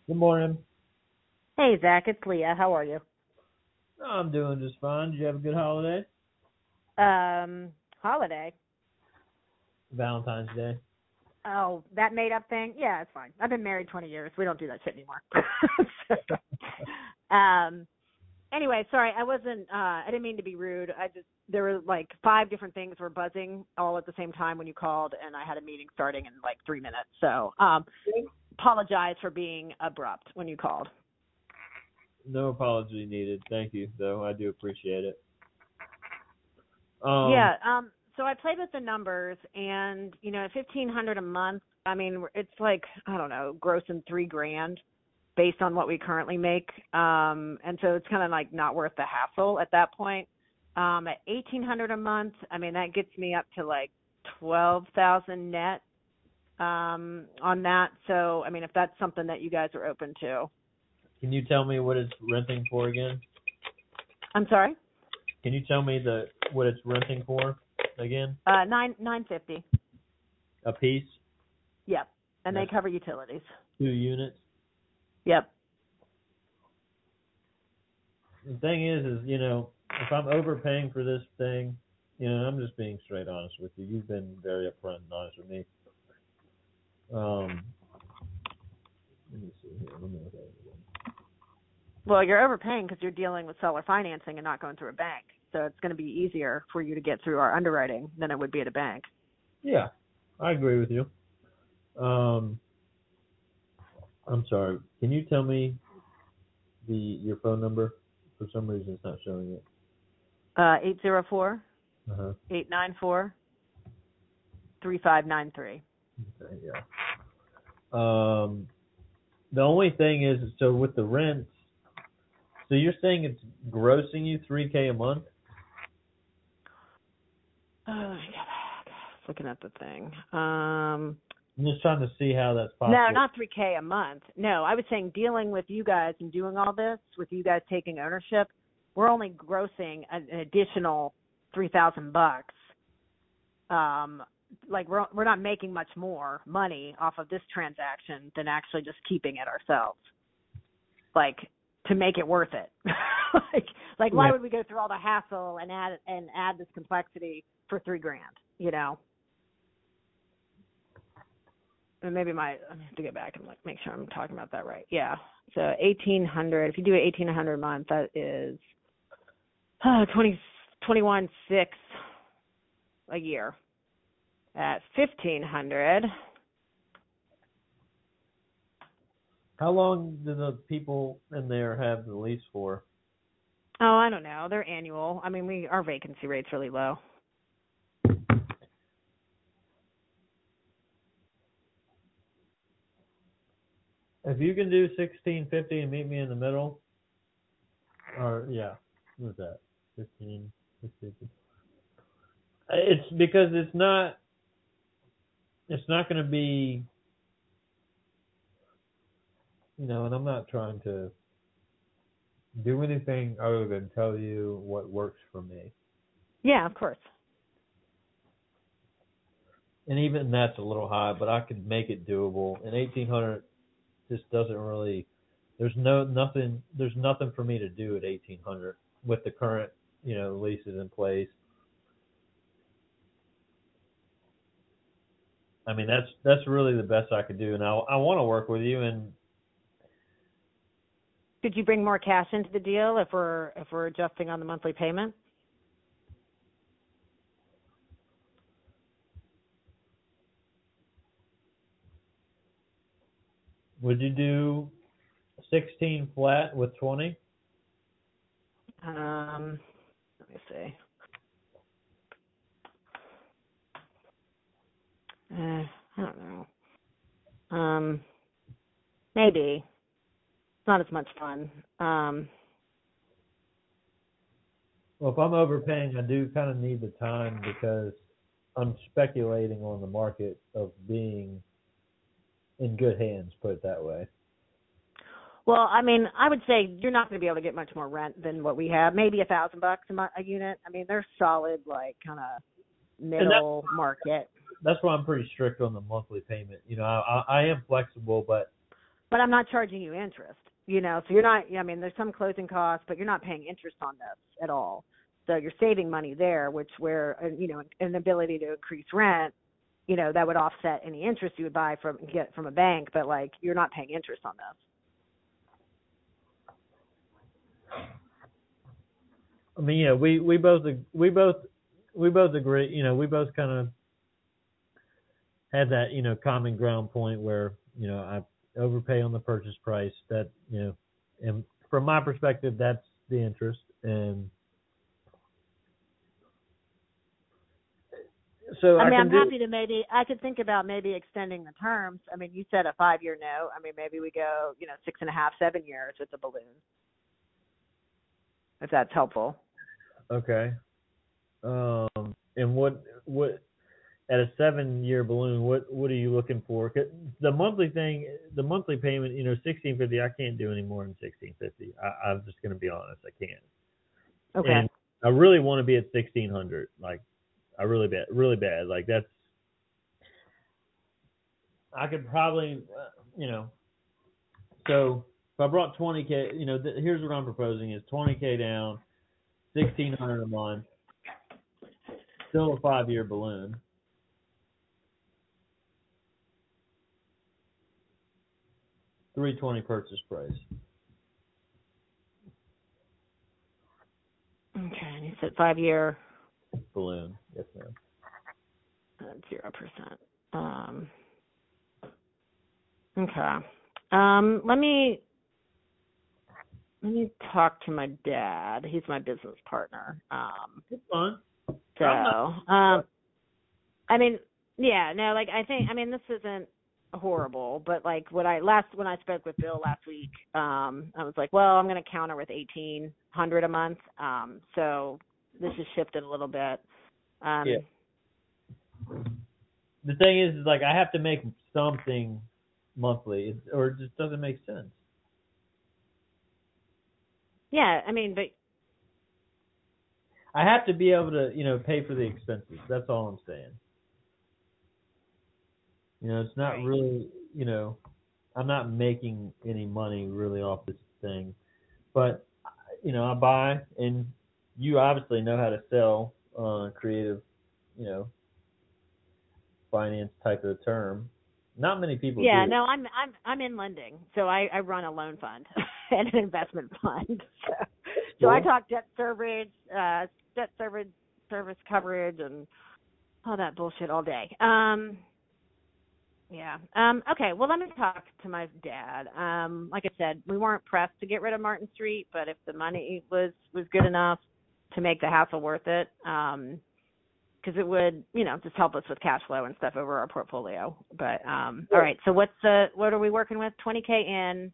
Good morning. Hey, Zach, it's Leah. How are you? I'm doing just fine. Did you have a good holiday? Holiday. Valentine's Day. Oh, that made up thing? Yeah, it's fine. I've been married 20 years. We don't do that shit anymore. um, anyway, sorry, I didn't mean to be rude. There were like five different things were buzzing all at the same time when you called, and I had a meeting starting in like 3 minutes. So, apologize for being abrupt when you called. No apology needed. Thank you, though. I do appreciate it. Yeah. So I played with the numbers, and at 1,500 a month, I mean, it's like I don't know, grossing $3,000 based on what we currently make, and so it's kind of like not worth the hassle at that point. At 1,800 a month, I mean, that gets me up to like 12,000 net on that. So I mean, if that's something that you guys are open to. Can you tell me what it's renting for again? I'm sorry. Can you tell me what it's renting for again? 950. A piece? Yep, and they That's cover utilities. 2 units. Yep. The thing is, if I'm overpaying for this thing, I'm just being straight honest with you. You've been very upfront and honest with me. Let me see here. Let me look at it again. Well, you're overpaying because you're dealing with seller financing and not going through a bank. So it's going to be easier for you to get through our underwriting than it would be at a bank. Yeah, I agree with you. I'm sorry. Can you tell me your phone number? For some reason, it's not showing it. 804 Uh-huh. 894 3593. Okay, yeah. The only thing is, so with the rents, so you're saying it's grossing you $3,000 a month? Oh, my God. Looking at the thing. I'm just trying to see how that's possible. No, not $3,000 a month. No, I was saying dealing with you guys and doing all this, with you guys taking ownership, we're only grossing an additional $3,000. Like we're not making much more money off of this transaction than actually just keeping it ourselves. Like to make it worth it. like why would we go through all the hassle and add this complexity for $3,000? And maybe I have to get back and make sure I'm talking about that right. Yeah. So 1,800. If you do 1,800 a month, that is 21.6 a year. At 1,500. How long do the people in there have the lease for? Oh, I don't know. They're annual. I mean, our vacancy rate's really low. If you can do 1,650 and meet me in the middle, or what's that? 1550. It's because it's not going to be, and I'm not trying to do anything other than tell you what works for me. Yeah, of course. And even that's a little high, but I could make it doable. And 1,800 just doesn't really. There's nothing for me to do at 1,800 with the current leases in place. I mean that's really the best I could do, and I want to work with you. And could you bring more cash into the deal if we're adjusting on the monthly payment? Would you do 16 flat with 20? Let me see. I don't know. Maybe. It's not as much fun. Well, if I'm overpaying, I do kind of need the time because I'm speculating on the market of being in good hands, put it that way. Well, I mean, I would say you're not going to be able to get much more rent than what we have. Maybe $1,000 a unit. I mean, they're solid, like kind of middle market. That's why I'm pretty strict on the monthly payment. I am flexible, but but I'm not charging you interest, so you're not, I mean, there's some closing costs, but you're not paying interest on this at all. So you're saving money there, where an ability to increase rent, that would offset any interest you would get from a bank, but like you're not paying interest on this. I mean, yeah, we both agree. We both we both kind of had that common ground point where I overpay on the purchase price. That and from my perspective, that's the interest. And so I'm happy to I could think about maybe extending the terms. I mean, you said a 5-year note. I mean, maybe we go 6.5, 7 years with the balloon, if that's helpful. Okay. And what at a 7-year balloon, what are you looking for? 'Cause the monthly payment, $1,650. I can't do any more than $1,650. I'm just going to be honest, I can't. Okay. And I really want to be at $1,600. Like, I really bad. Like that's, I could probably, So if I brought $20K, here's what I'm proposing is $20K down, $1,600 a month, still a 5-year balloon. $320 purchase price. Okay, and you said 5-year balloon. Yes, ma'am. 0%. Okay. Let me talk to my dad. He's my business partner. It's fun. So, I mean, yeah, no, like I mean, this isn't horrible, but like when I spoke with Bill last week, I was like, well, I'm going to counter with $1,800 a month. So this has shifted a little bit. Yeah. The thing is like I have to make something monthly, or it just doesn't make sense. Yeah, I mean, but I have to be able to, pay for the expenses. That's all I'm saying. It's not really, I'm not making any money really off this thing, but I buy, and you obviously know how to sell creative, finance type of term. Not many people do. Yeah, no, I'm in lending, so I run a loan fund and an investment fund. So I talk debt service coverage, and all that bullshit all day. Yeah. Okay. Well, let me talk to my dad. Like I said, we weren't pressed to get rid of Martin Street, but if the money was good enough to make the hassle worth it, because it would, just help us with cash flow and stuff over our portfolio. But all right. So what are we working with? $20K in,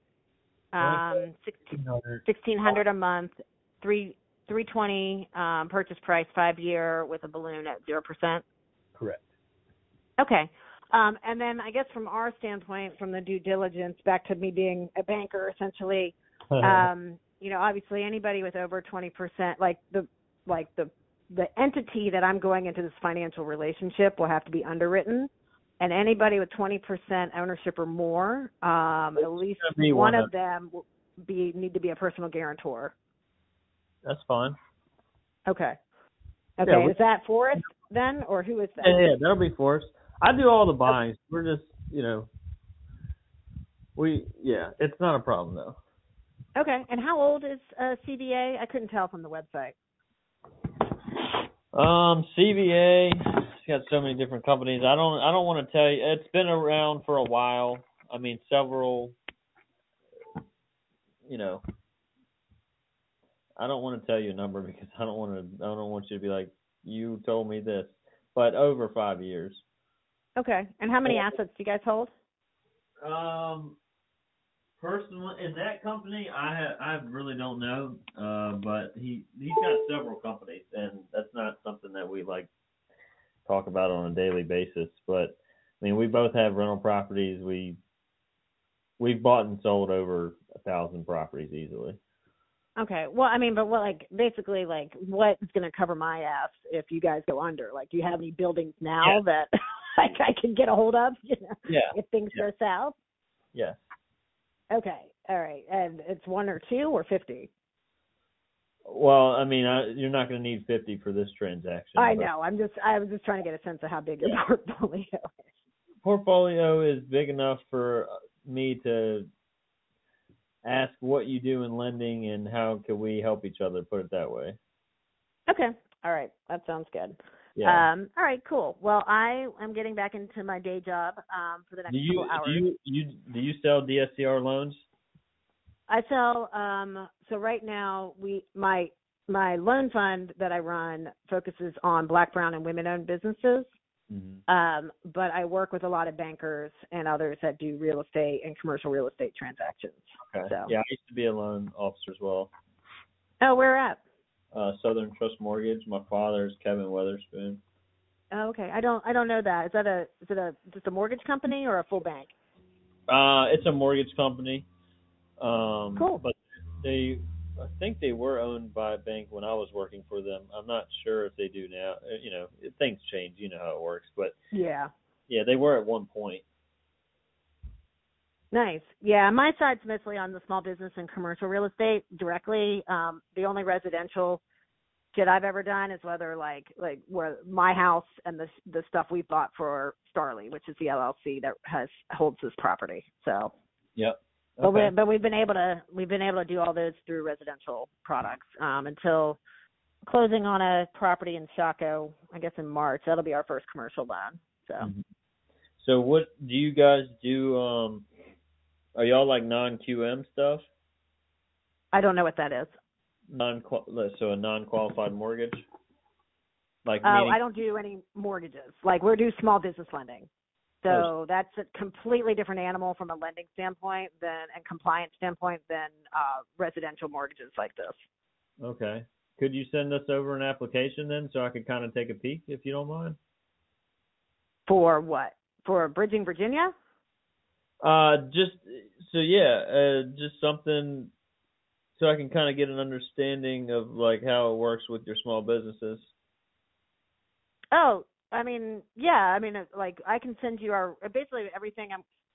$1,600 a month, $320 purchase price, 5-year with a balloon at 0%. Correct. Okay. And then I guess from our standpoint, from the due diligence, back to me being a banker, essentially, obviously anybody with over 20%, like the entity that I'm going into this financial relationship will have to be underwritten, and anybody with 20% ownership or more, at least one of them will need to be a personal guarantor. That's fine. Okay. Yeah, is that Forrest then, or who is that? Yeah, that'll be Forrest. I do all the buying. Okay. We're just, it's not a problem though. Okay. And how old is CVA? I couldn't tell from the website. CVA, it's got so many different companies. I don't want to tell you. It's been around for a while. I mean, several. I don't want to tell you a number because I don't want you to be like, you told me this. But over 5 years. Okay. And how many assets do you guys hold? Personally, in that company, I really don't know. But he's got several companies, and that's not something that we like talk about on a daily basis. But I mean, we both have rental properties. We've bought and sold over 1,000 properties easily. Okay. Well, I mean, but what, basically, what is going to cover my ass if you guys go under? Like, do you have any buildings now that I can get a hold of? If things go south? Yes. Okay. All right. And it's 1 or 2 or 50? Well, I mean, you're not going to need 50 for this transaction. I know. I was just trying to get a sense of how big your portfolio is. Portfolio is big enough for me to ask what you do in lending and how can we help each other, put it that way. Okay. All right. That sounds good. Yeah. All right, cool. Well, I am getting back into my day job for the next couple hours. Do you sell DSCR loans? I sell so right now my loan fund that I run focuses on Black, brown, and women-owned businesses. Mm-hmm. But I work with a lot of bankers and others that do real estate and commercial real estate transactions. Okay. So. Yeah, I used to be a loan officer as well. Oh, where at? Southern Trust Mortgage. My father's Kevin Weatherspoon. Oh, okay. I don't know that. Is it just a mortgage company or a full bank? It's a mortgage company. Cool. But I think they were owned by a bank when I was working for them. I'm not sure if they do now. You know, things change. You know how it works. But yeah, they were at one point. Nice. Yeah, my side's mostly on the small business and commercial real estate directly. The only residential shit I've ever done is whether like where my house and the stuff we bought for Starley, which is the LLC that holds this property. So. Yep. Okay. But we've been able to do all those through residential products until closing on a property in Chaco, I guess in March. That'll be our first commercial loan. So. Mm-hmm. So what do you guys do? Are y'all like non-QM stuff? I don't know what that is. So a non-qualified mortgage? I don't do any mortgages. Like we do small business lending. So that's a completely different animal from a lending standpoint and compliance standpoint than residential mortgages like this. Okay. Could you send us over an application then so I could kind of take a peek if you don't mind? For what? For Bridging Virginia? Just something so I can kind of get an understanding of like how it works with your small businesses. Oh, I mean, yeah. I mean, like I can send you basically everything.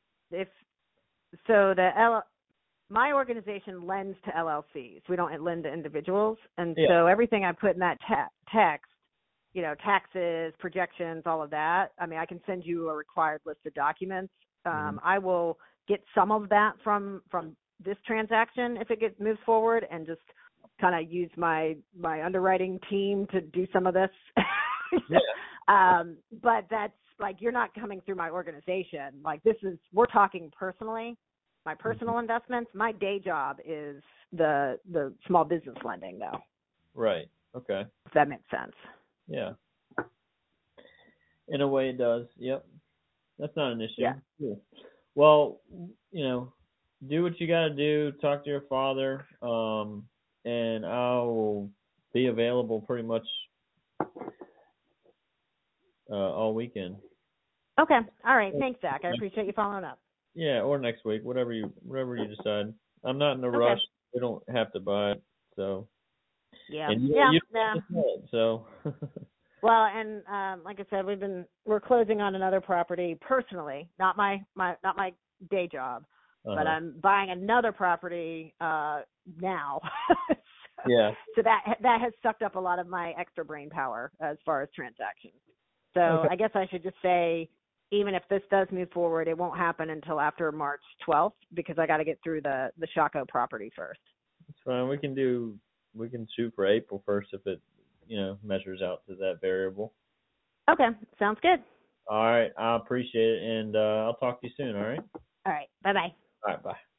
My organization lends to LLCs. We don't lend to individuals, and so everything I put in that text, you know, taxes, projections, all of that. I mean, I can send you a required list of documents. I will get some of that from this transaction if it moves forward, and just kind of use my underwriting team to do some of this. But that's like you're not coming through my organization. Like we're talking personally, my personal investments. My day job is the small business lending, though. Right. Okay. If that makes sense. Yeah. In a way, it does. Yep. That's not an issue. Yeah. Cool. Well, you know, do what you got to do. Talk to your father, and I will be available pretty much all weekend. Okay. All right. Thanks, Zach. I appreciate you following up. Yeah, or next week, whatever you decide. I'm not in a rush. We don't have to buy it, so. Yeah. And so. Well, and like I said, we're closing on another property personally, not my day job, but I'm buying another property now. So that has sucked up a lot of my extra brain power as far as transactions. So I guess I should just say, even if this does move forward, it won't happen until after March 12th because I got to get through the Chaco property first. That's fine. We can shoot for April 1st if it, measures out to that variable. Okay. Sounds good. All right. I appreciate it. And I'll talk to you soon. All right. All right. Bye-bye. All right. Bye.